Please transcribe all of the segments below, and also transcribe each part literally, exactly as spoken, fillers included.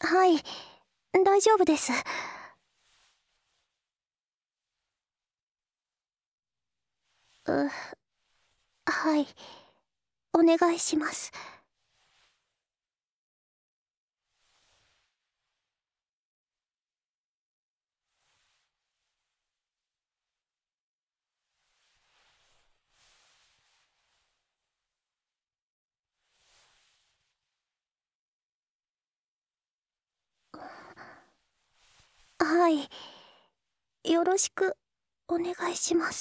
はい、大丈夫です。う、はい、お願いします。はい、よろしくお願いします。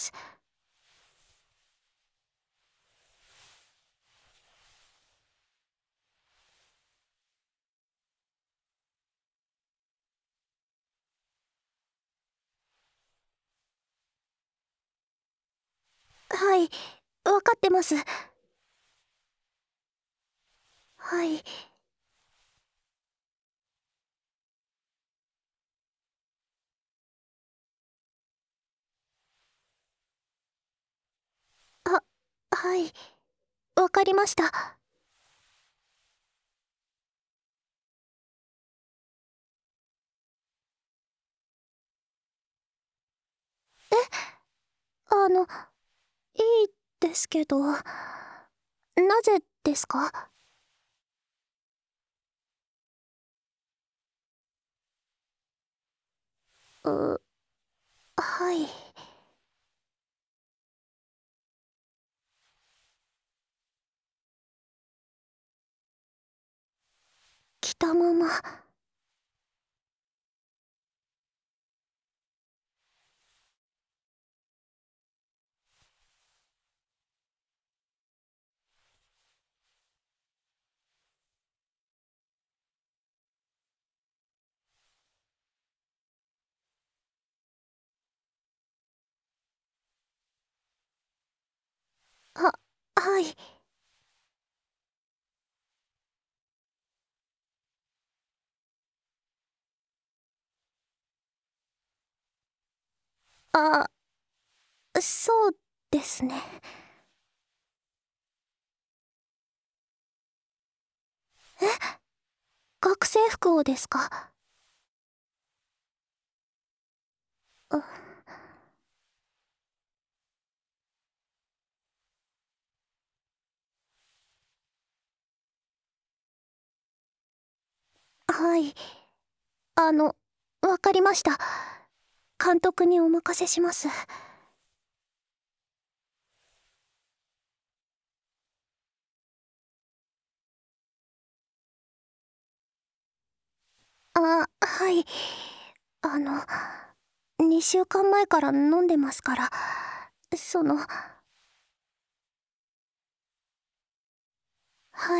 はい、わかってます。はい。あ、はい、わかりました。あの、いいですけど、なぜですか？う、はい。着たまま。は、はい。あ、そうですね。学生服をですか？あ、はい。あの、わかりました。監督にお任せします。あ、はい。あの、にしゅうかんまえから飲んでますから、その、はい。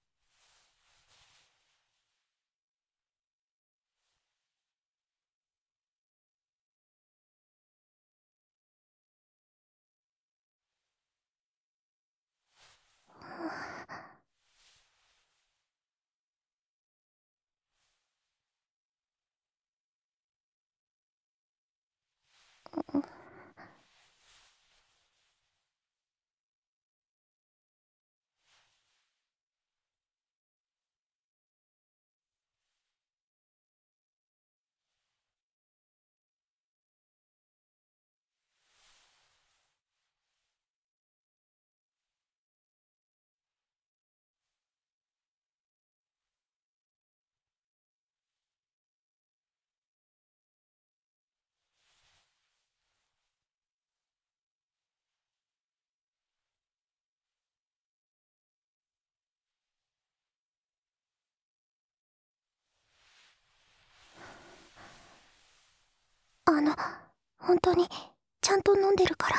あの、本当に、ちゃんと飲んでるから。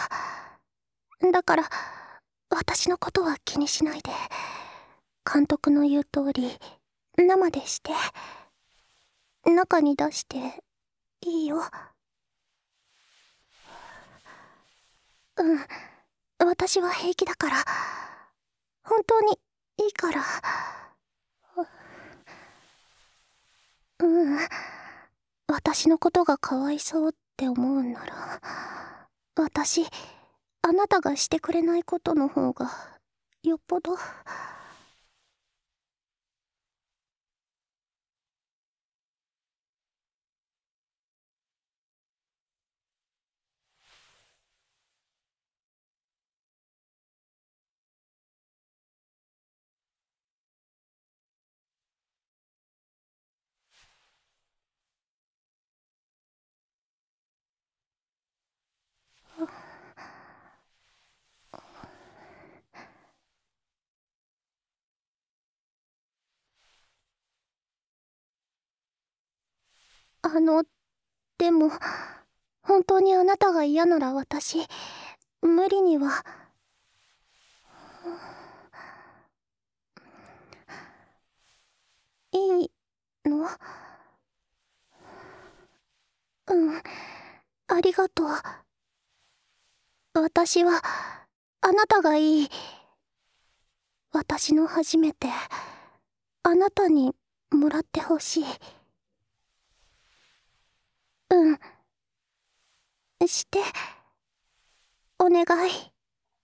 だから、私のことは気にしないで。監督の言う通り、生でして、中に出して、いいよ。うん、私は平気だから。本当に、いいから。うん、私のことがかわいそうって思うんなら、私、あなたがしてくれないことの方が、よっぽど。 あの、でも、本当にあなたが嫌なら私、無理には。いいの？うん、ありがとう。私は、あなたがいい。私の初めて、あなたにもらってほしい。うん、して、お願い。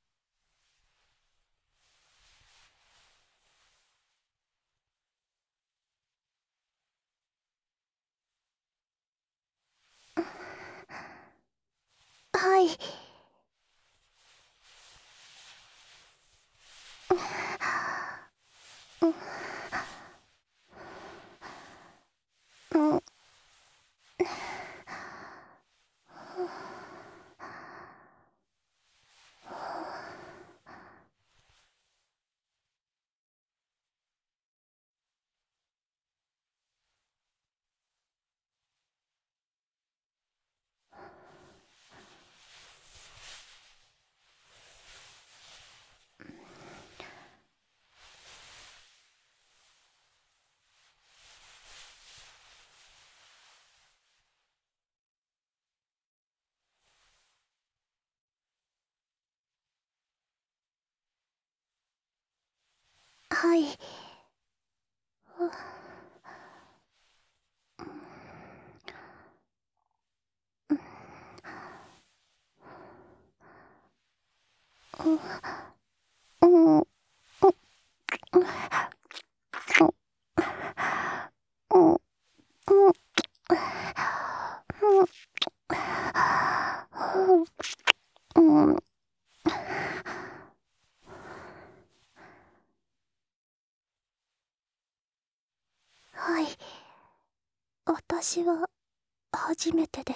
はい。うん、はい。うん、うん、うん、うん、うん、うん、はい。私は、初めてです。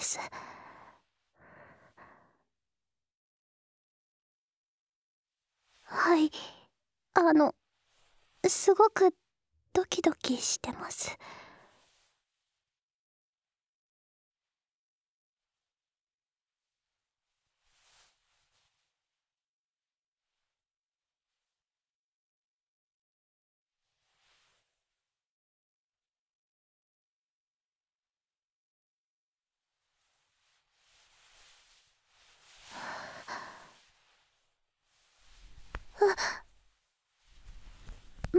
はい。あの、すごく、ドキドキしてます。うん、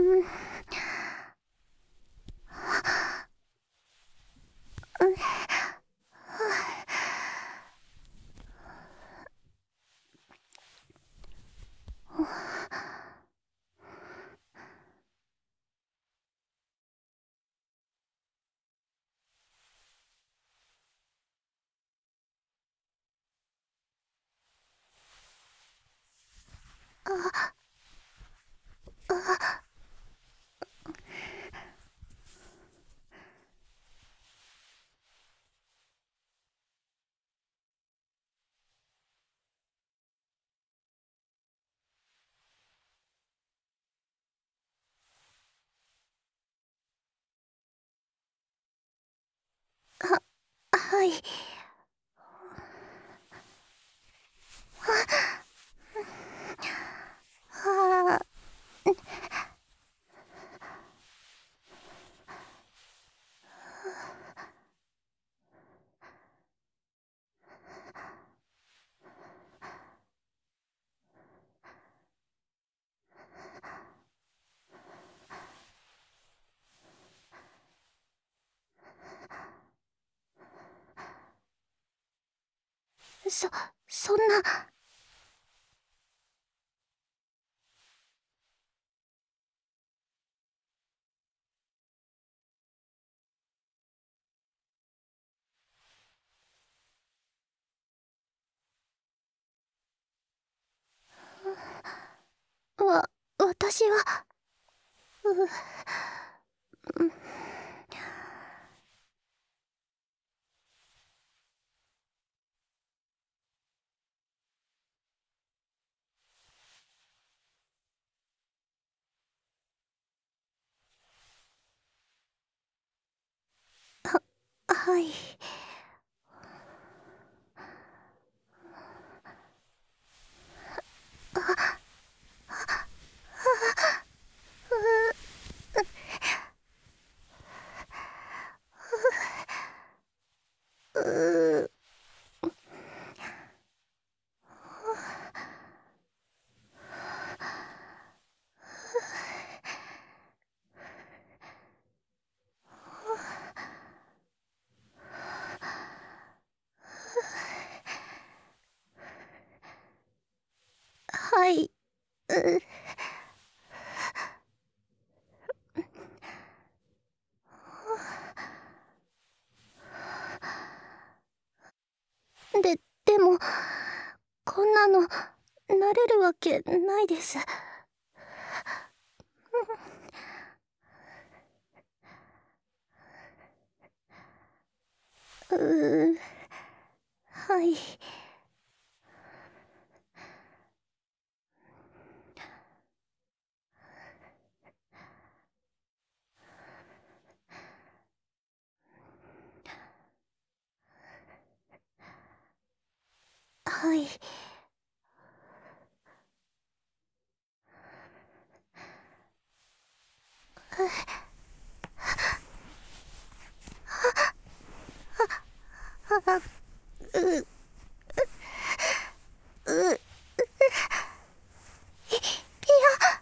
はい。はあ、そ、そんな、わ、私は、う、ははい。ううはい。うで、でも、こんなの、慣れるわけないです。ううはい。はい。あ、う、う、い、いや、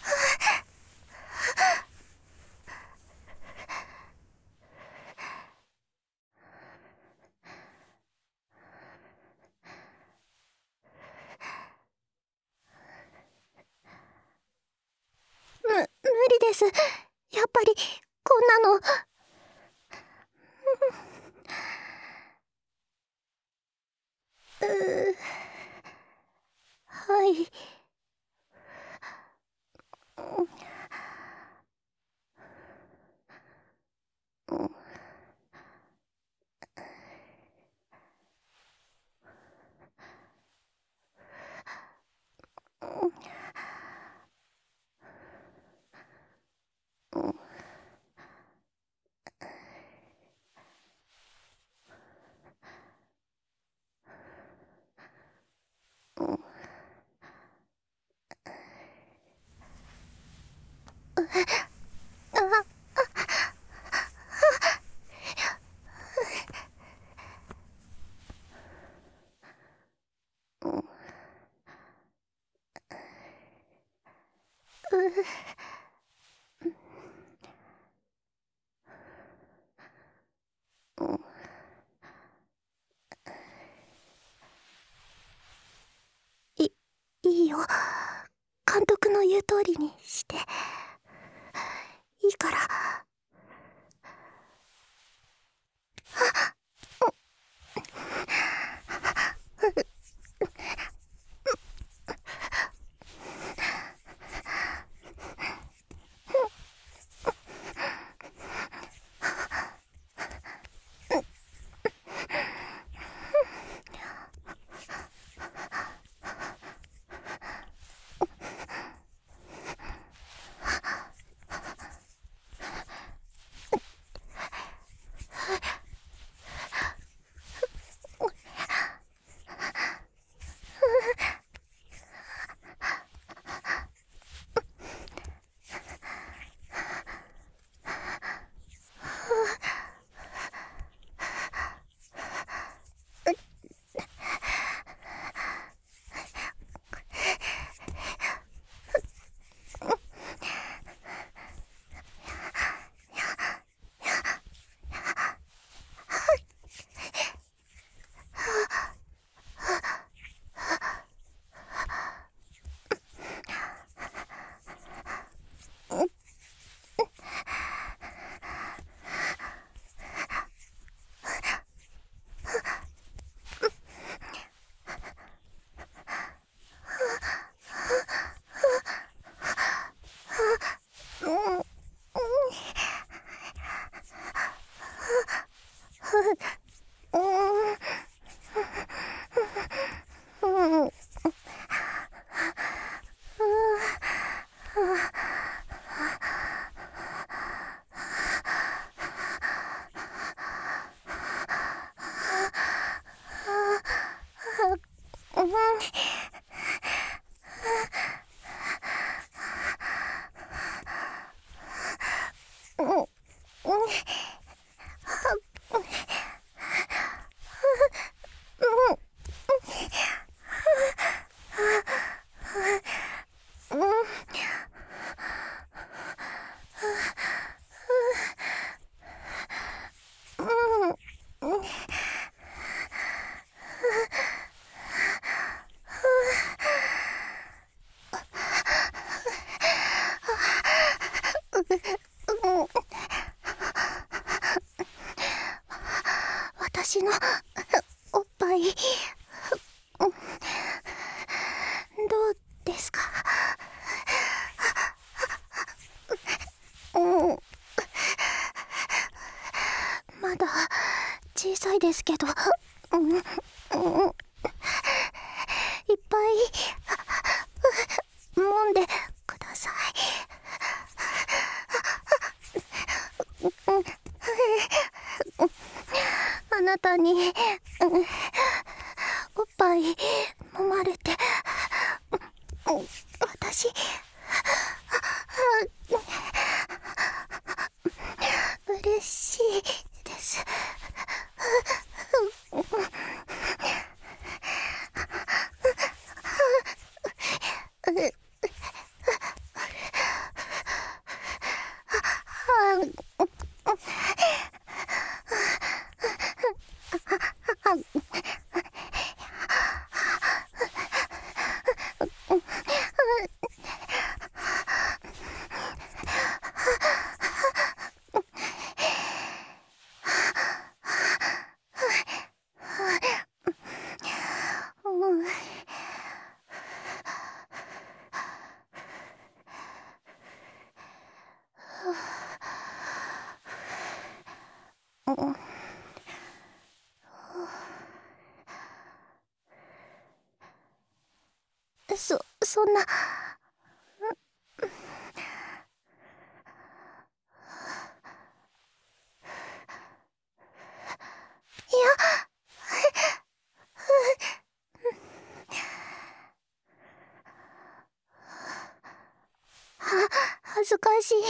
む、無理です。やっぱり、こんなの。う、はい。うん、うん、うん。あ、うん、う、うん。い、いいよ。監督の言う通りにして。いいから。 私のおっぱいどうですか？うん、まだ小さいですけど、うん、うん、いっぱい揉んでください。あなたに、うん、おっぱい揉まれて、うん、私嬉しいです。そ、そんな。いや、は、恥ずかしい。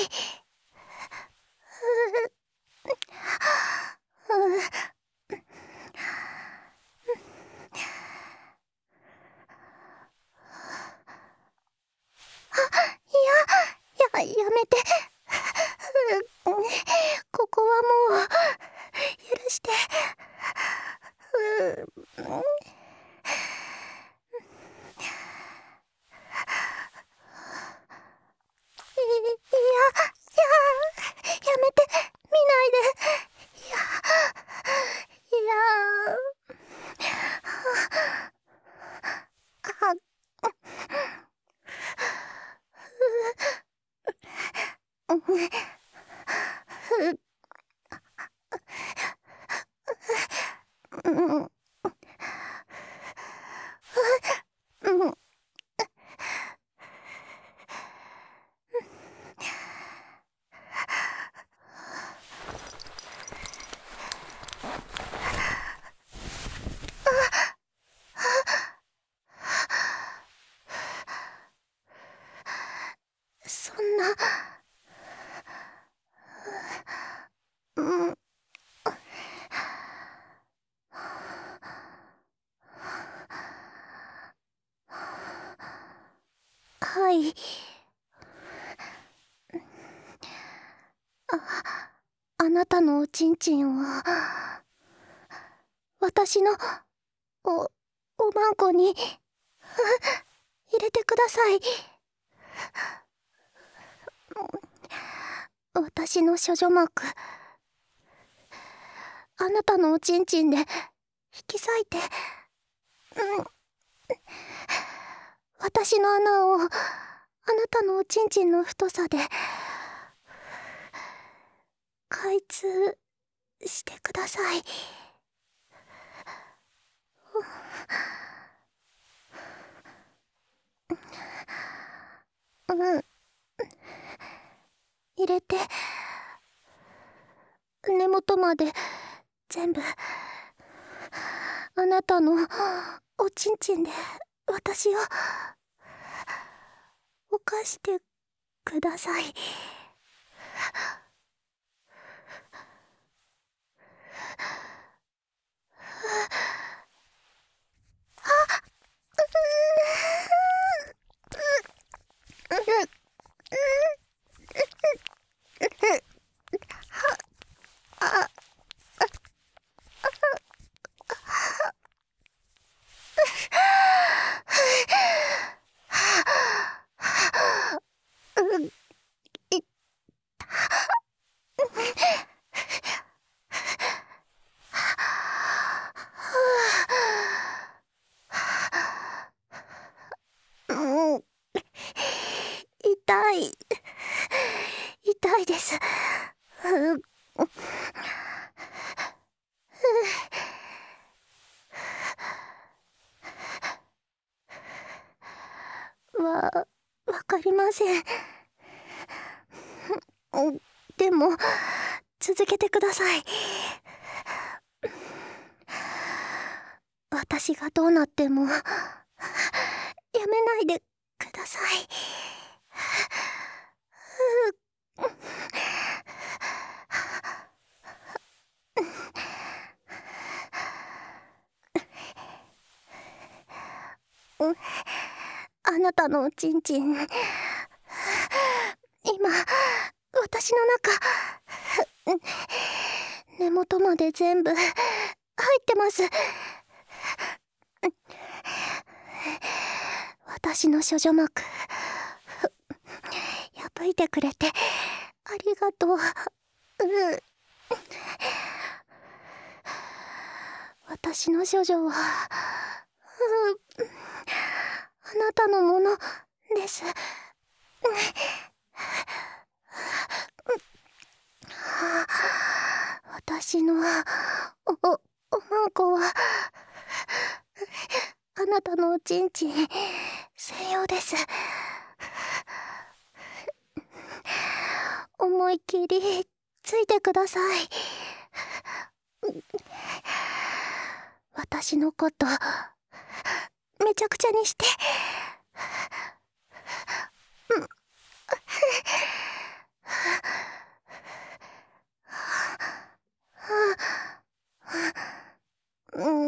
いや、や、やめて。ここはもう、許して。いや、いや、やめて、見ないで。いや、いや、あ、うん、うん、うん、そんな、うん、はい。あ、あなたのおちんちんを、私の、お、おまんこに、入れてください。私の処女膜、あなたのおちんちんで引き裂いて、うん、私の穴をあなたのおちんちんの太さで開通してください。うん、入れて、根元まで全部あなたのおちんちんで私を犯してください。うん、いった。 続けてください。私がどうなってもやめないでください。あなたのおちんちん、今私の中根元まで全部入ってます。私の処女膜破いてくれてありがとう。う私の処女はあなたのものです。私のお、お、おまんこはあなたのおちんちん専用です。思いっきりついてください。私のことめちゃくちゃにして。うん。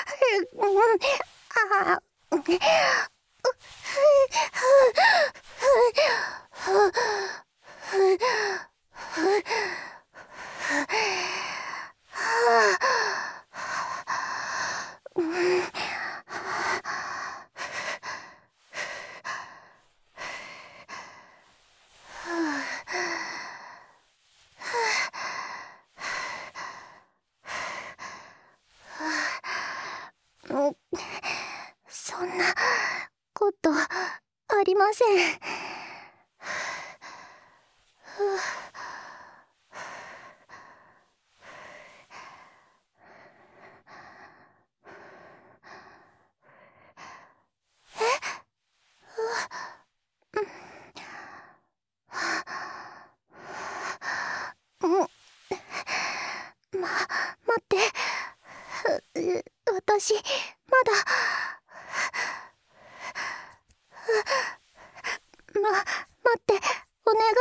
あそんなことありません。ま、待って。私、まだ。ま、待って、お願い。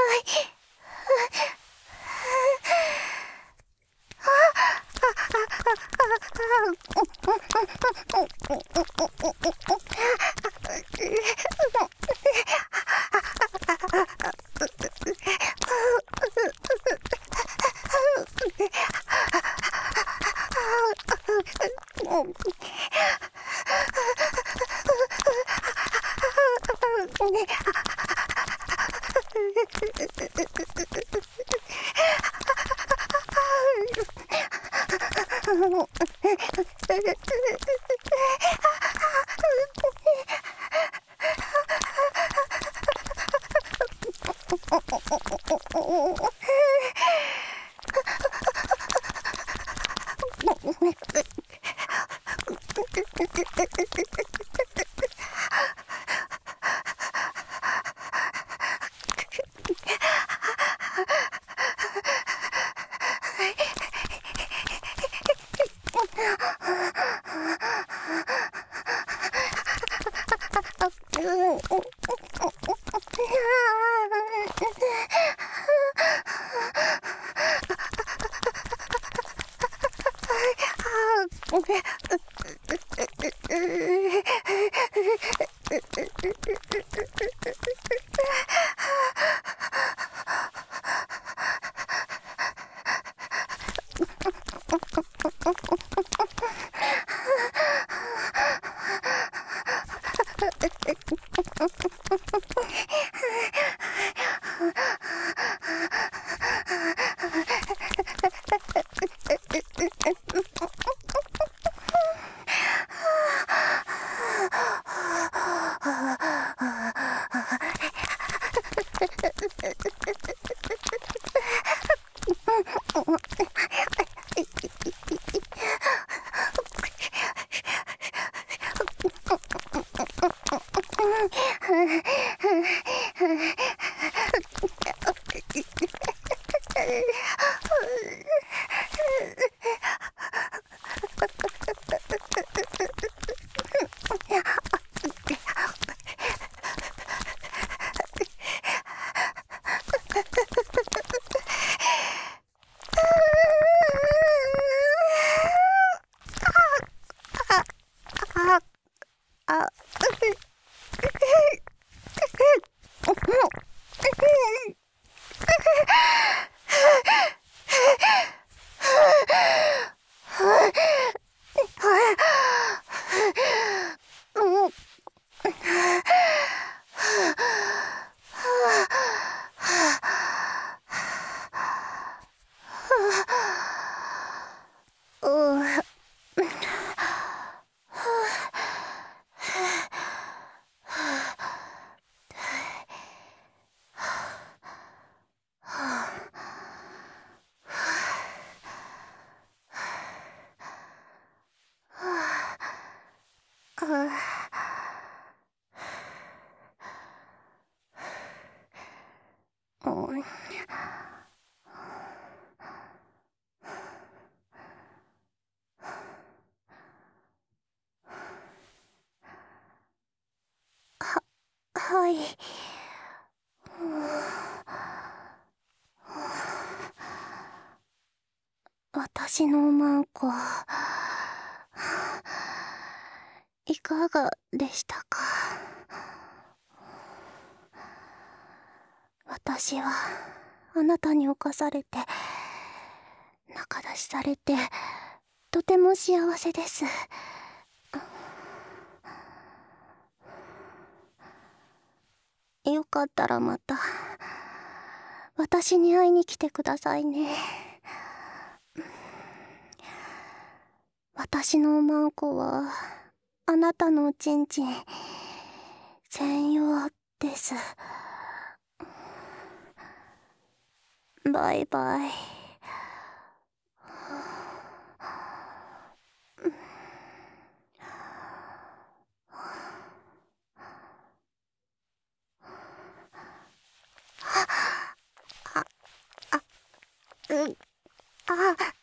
はい。私のマンコいかがでしたか？私はあなたに侵されて仲出しされてとても幸せです。よかったらまた私に会いに来てくださいね。私のおまんこはあなたのおちんちん専用です。バイバイ。あ、あ、う、あ、